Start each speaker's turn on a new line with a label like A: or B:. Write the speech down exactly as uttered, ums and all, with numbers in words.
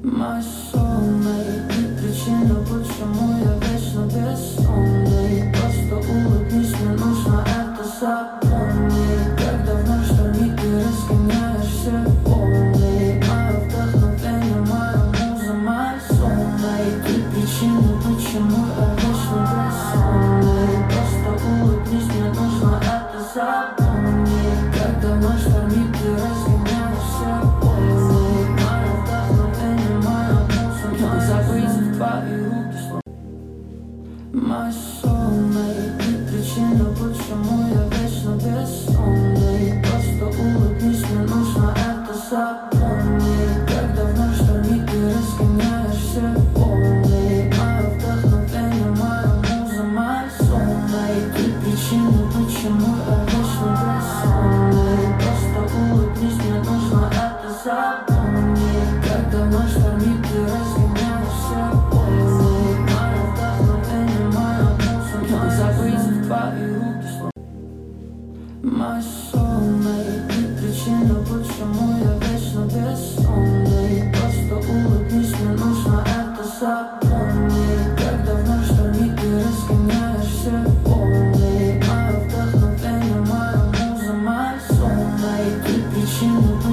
A: My soulmate, ты причина, почему я вечно бессонный. Просто улыбнись, мне нужно это запомнить. Как давно штормит, ты разгоняешься волны. Мое вдохновение, моя муза, my soulmate. Ты причина, почему я вечно бессонный. Просто улыбнись, мне нужно это запомнить. Как давно штормит, ты разгоняешься волны. My soulmate, ты причина, почему я вечно бессонный. Просто улыбнись, мне нужно это запомнить. Как давно штормит, ты разгоняешься волны. Мое вдохновение, моя муза, my soulmate. Ты причина, почему я вечно бессонный. Просто улыбнись, мне нужно это запомнить. Как давно штормит, ты разгоняешься волны. Забыть в твои руки. My